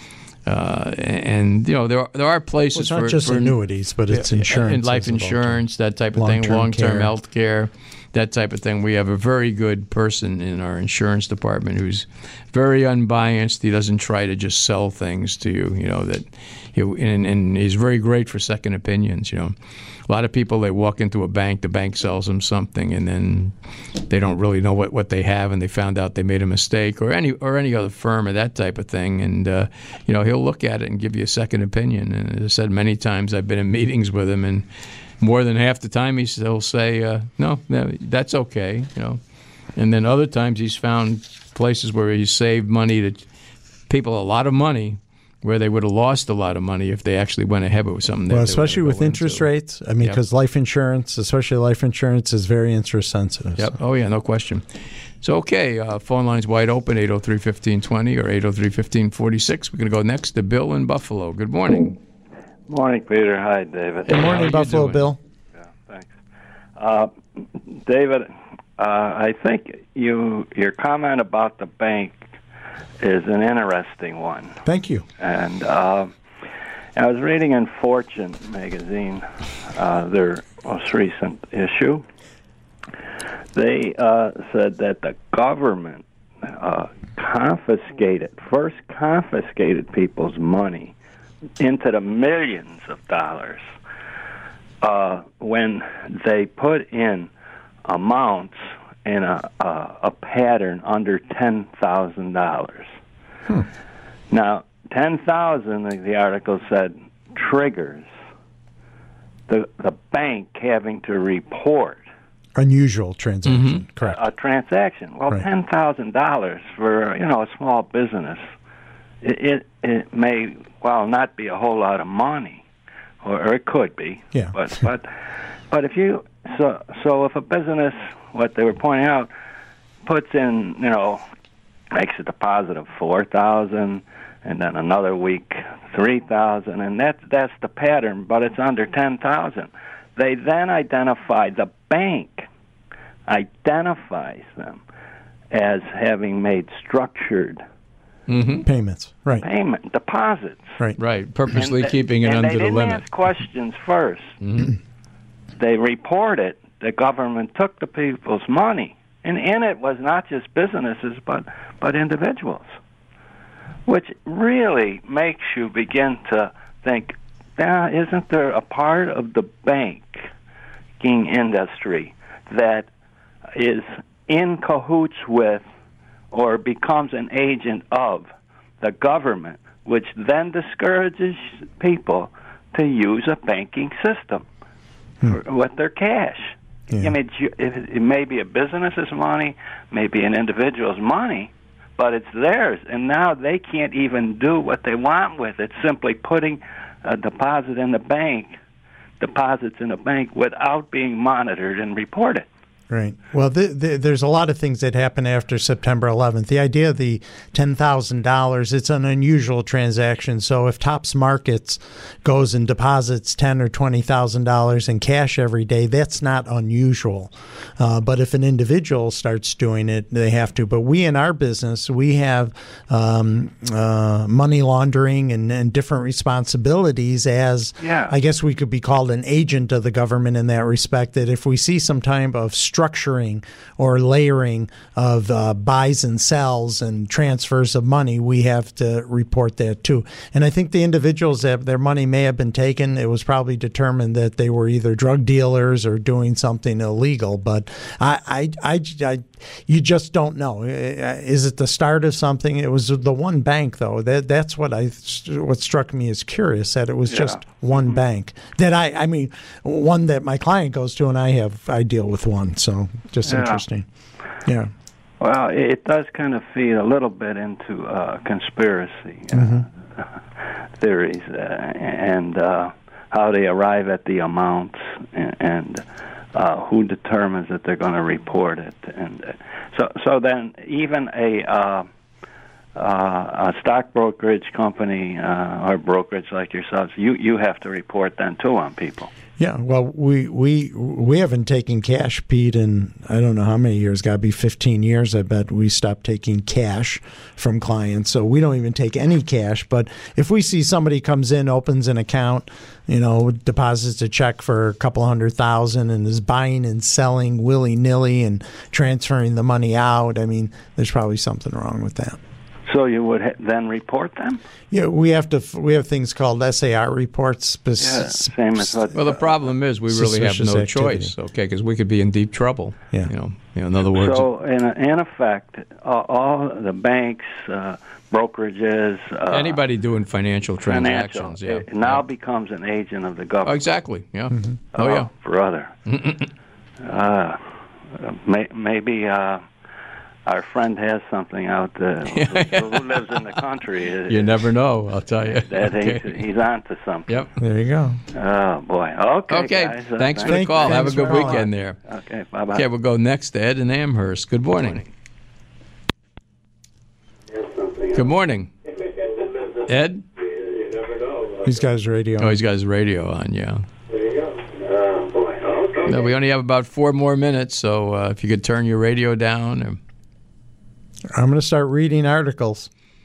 and there are places for not just annuities, but it's insurance, and life insurance, that type of thing, long-term health care, that type of thing. We have a very good person in our insurance department who's very unbiased. He doesn't try to just sell things to you, and he's very great for second opinions. A lot of people, they walk into a bank, the bank sells them something, and then they don't really know what they have, and they found out they made a mistake, or any other firm or that type of thing. And he'll look at it and give you a second opinion. And as I said many times, I've been in meetings with him, and more than half the time he'll say, no, that's okay, And then other times he's found places where he's saved money to people, a lot of money, where they would have lost a lot of money if they actually went ahead with something. Well, especially with interest rates. I mean, because life insurance, especially life insurance, is very interest sensitive. Yep. So. Oh, yeah, no question. So, okay, phone line's wide open, 803-1520 or 803-1546. We're going to go next to Bill in Buffalo. Good morning. Morning, Peter. Hi, David. Good morning, Buffalo, Bill. Yeah, thanks. David, I think your comment about the bank is an interesting one. Thank you. And I was reading in Fortune magazine, their most recent issue. They said that the government confiscated people's money into the millions of dollars when they put in amounts in a pattern under $10,000. Now, 10,000, the article said, triggers the bank having to report unusual transaction. Correct. A transaction. Well, right. $10,000 for a small business, it may not be a whole lot of money, or it could be. Yeah. But if you so if a business, what they were pointing out, puts in makes a deposit of $4,000, and then another week $3,000, and that's the pattern. But it's under $10,000. They then the bank identifies them as having made structured payments, right? Payment deposits, right. Purposely keeping it under the limit. And they didn't ask questions first. They reported the government took the people's money, and in it was not just businesses but individuals, which really makes you begin to think, isn't there a part of the banking industry that is in cahoots with or becomes an agent of the government, which then discourages people to use a banking system with their cash? Yeah. I mean, it may be a business's money, maybe an individual's money, but it's theirs, and now they can't even do what they want with it, simply putting a deposits in the bank without being monitored and reported. Right. Well, there's a lot of things that happen after September 11th. The idea of the $10,000, it's an unusual transaction. So if Topps Markets goes and deposits $10,000 or $20,000 in cash every day, that's not unusual. But if an individual starts doing it, they have to. But we in our business, we have money laundering and different responsibilities as, I guess we could be called an agent of the government in that respect, that if we see some type of structuring or layering of buys and sells and transfers of money, we have to report that too. And I think the individuals that their money may have been taken, it was probably determined that they were either drug dealers or doing something illegal. But you just don't know. Is it the start of something? It was the one bank, though. That's what struck me as curious, that it was just one bank. That I mean, one that my client goes to, and I deal with one. So just interesting. Yeah. Well, it does kind of feed a little bit into conspiracy theories and how they arrive at the amounts and who determines that they're going to report it. And so then even a stock brokerage company or brokerage like yourselves, you have to report then too on people. Yeah, well, we haven't taken cash, Pete, in I don't know how many years. Got to be 15 years. I bet we stopped taking cash from clients, so we don't even take any cash. But if we see somebody comes in, opens an account, deposits a check for a couple $100,000 and is buying and selling willy-nilly and transferring the money out, I mean, there's probably something wrong with that. So you would then report them? Yeah, we have things called SAR reports. Same as what. Well, the problem is we really have no choice, okay? Because we could be in deep trouble. Yeah. In other words. So in effect, all the banks, brokerages, anybody doing financial transactions, now becomes an agent of the government. Oh, exactly. Yeah. Mm-hmm. Oh, brother. Maybe. Our friend has something out there who lives in the country. You never know, I'll tell you. He's on to something. Yep. There you go. Oh, boy. Okay, guys. Thanks for the call. Have a good weekend there. Okay, bye-bye. Okay, we'll go next to Ed in Amherst. Good morning. Good morning. Ed? He's got his radio on. Oh, he's got his radio on, yeah. No, we only have about 4 more minutes, so if you could turn your radio down. I'm going to start reading articles.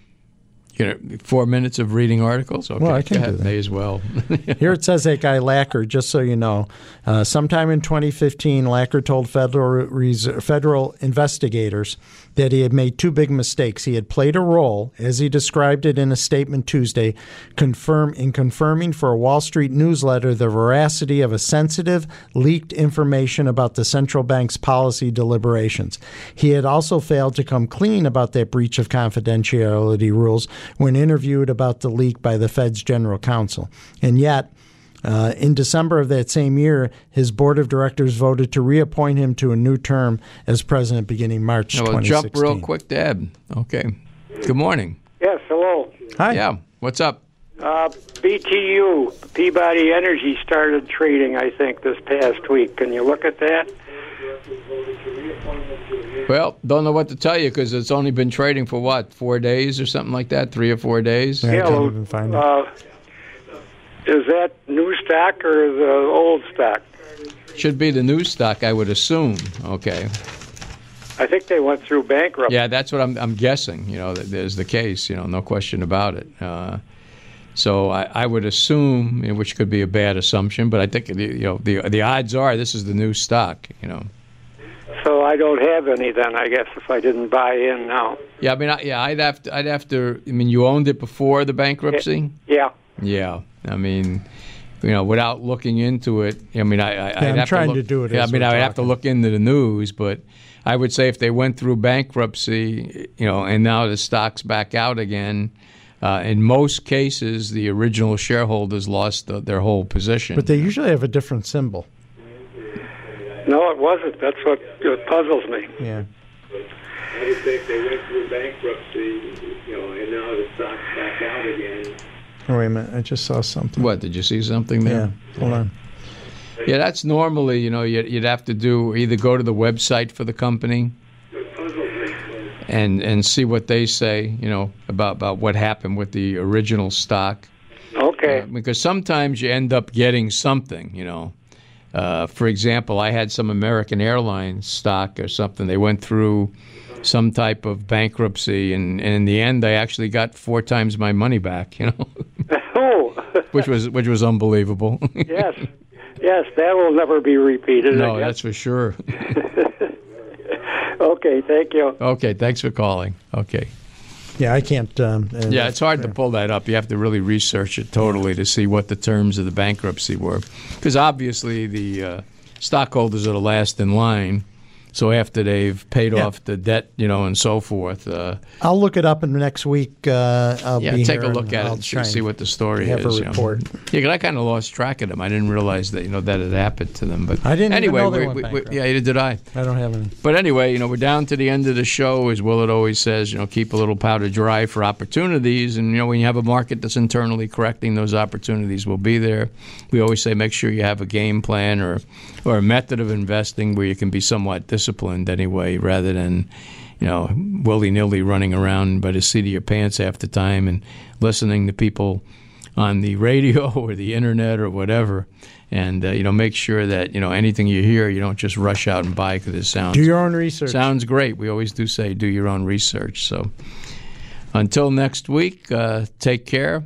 4 minutes of reading articles? Okay, well, I can do that. May as well. Here it says that guy Lacker, just so you know, sometime in 2015, Lacker told federal investigators that he had made 2 big mistakes. He had played a role, as he described it in a statement Tuesday, confirming for a Wall Street newsletter the veracity of a sensitive, leaked information about the central bank's policy deliberations. He had also failed to come clean about that breach of confidentiality rules when interviewed about the leak by the Fed's general counsel. And yet, in December of that same year, his board of directors voted to reappoint him to a new term as president beginning March 2016. Jump real quick, Deb. Okay. Good morning. Yes, hello. Hi. Yeah, what's up? BTU, Peabody Energy, started trading, I think, this past week. Can you look at that? Well, don't know what to tell you because it's only been trading for, 4 days or something like that? 3 or 4 days? Yeah, I can't even find it. Is that new stock or the old stock? Should be the new stock, I would assume. Okay. I think they went through bankruptcy. Yeah, that's what I'm guessing. That is the case. No question about it. So I would assume, which could be a bad assumption, but I think the odds are this is the new stock. So I don't have any then, I guess, if I didn't buy in now. Yeah, I mean, I'd have to. I mean, you owned it before the bankruptcy. Yeah. Yeah, I mean, without looking into it, I mean, I'm trying to do it. Yeah, I mean, I would have to look into the news, but I would say if they went through bankruptcy, and now the stock's back out again, in most cases, the original shareholders lost their whole position. But they usually have a different symbol. No, it wasn't. That's what puzzles me. Yeah. I would say if they went through bankruptcy, and now the stock's back out again. Oh, wait a minute. I just saw something. What? Did you see something there? Yeah. Hold on. Yeah, that's normally, you'd have to either go to the website for the company and see what they say, about what happened with the original stock. Okay. Because sometimes you end up getting something, For example, I had some American Airlines stock or something. They went through some type of bankruptcy, and in the end, I actually got 4 times my money back, Oh. which was unbelievable. Yes, that will never be repeated. No, that's for sure. Okay, thank you. Okay, thanks for calling. Okay. Yeah, I can't. It's hard to pull that up. You have to really research it totally to see what the terms of the bankruptcy were. Because obviously the stockholders are the last in line. So after they've paid off the debt, and so forth. I'll look it up in the next week. I'll be take here a look at it and see what the story is. Have a report. Yeah, because I kind of lost track of them. I didn't realize that that had happened to them. But I didn't anyway, even know they went bankrupt. Neither did I. I don't have any. But anyway, we're down to the end of the show. As Willard always says, keep a little powder dry for opportunities. And when you have a market that's internally correcting, those opportunities will be there. We always say make sure you have a game plan or a method of investing where you can be somewhat disciplined anyway, rather than willy-nilly running around by the seat of your pants half the time and listening to people on the radio or the internet or whatever. And make sure that anything you hear, you don't just rush out and buy because it sounds. Do your own research. Sounds great. We always do say do your own research. So until next week, take care.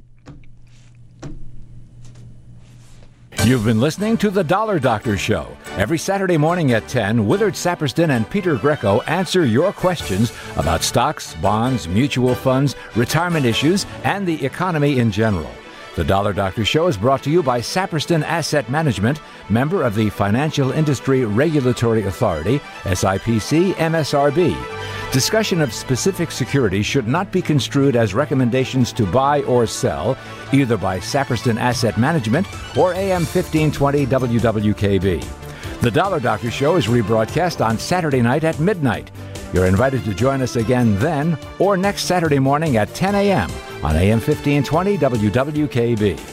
You've been listening to The Dollar Doctor Show. Every Saturday morning at 10, Willard Saperston and Peter Greco answer your questions about stocks, bonds, mutual funds, retirement issues, and the economy in general. The Dollar Doctor Show is brought to you by Saperston Asset Management, member of the Financial Industry Regulatory Authority, SIPC MSRB. Discussion of specific securities should not be construed as recommendations to buy or sell, either by Saperston Asset Management or AM 1520 WWKB. The Dollar Doctor Show is rebroadcast on Saturday night at midnight. You're invited to join us again then or next Saturday morning at 10 a.m. on AM 1520 WWKB.